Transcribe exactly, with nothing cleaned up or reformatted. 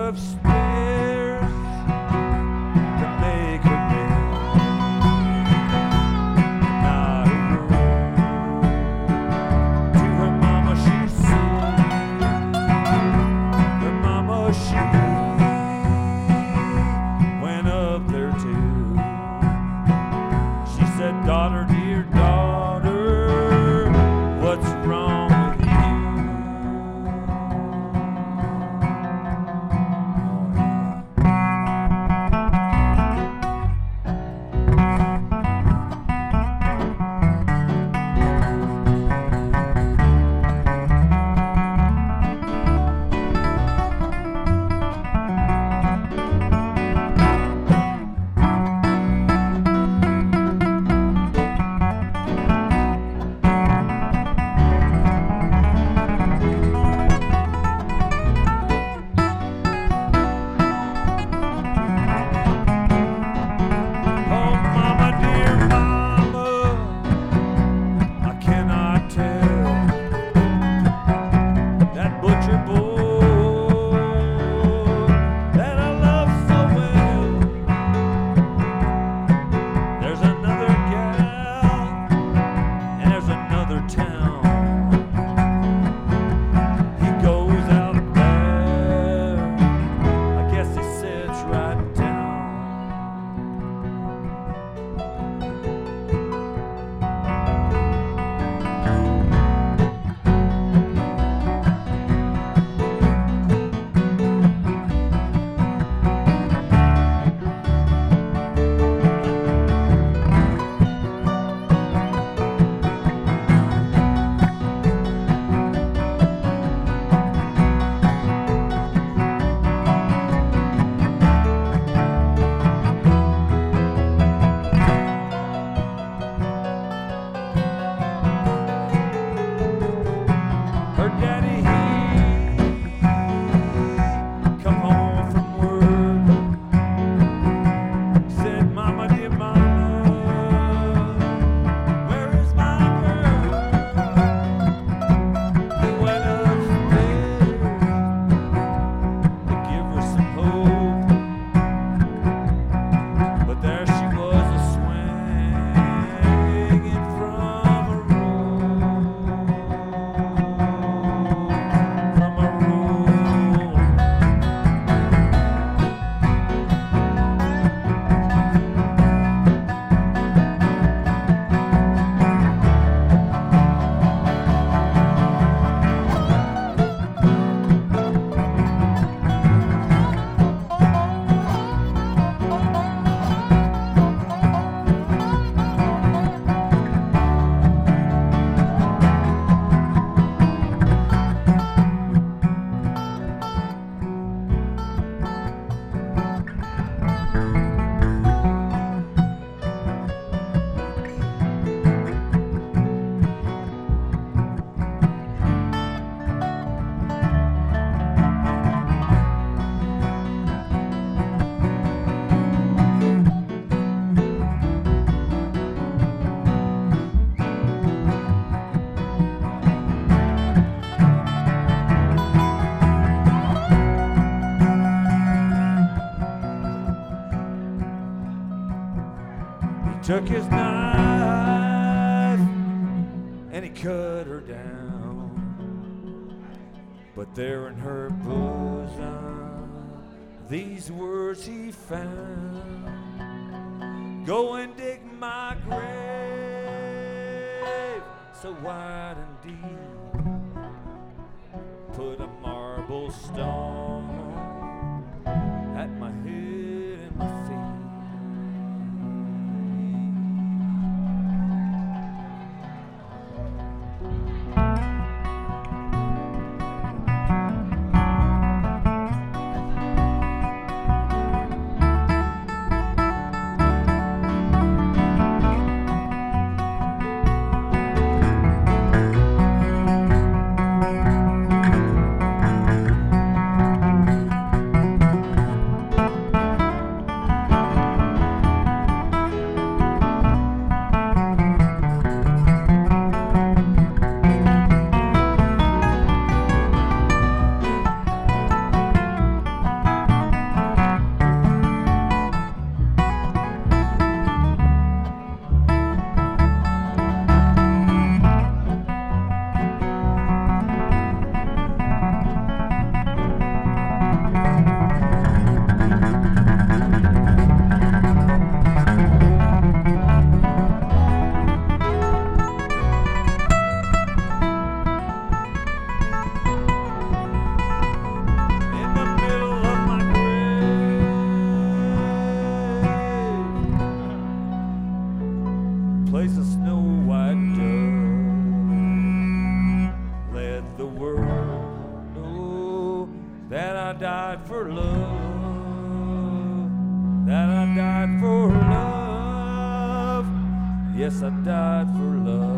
upstairs to make her bed. Not a word to her mama she said. Her mama she went up there too. She said, daughter, dear daughter, what's wrong with you? Took his knife and he cut her down, but there in her bosom these words he found: go and dig my grave so wide and deep, put a marble stone at my head and my feet. I died for love, that I died for love. Yes, I died for love.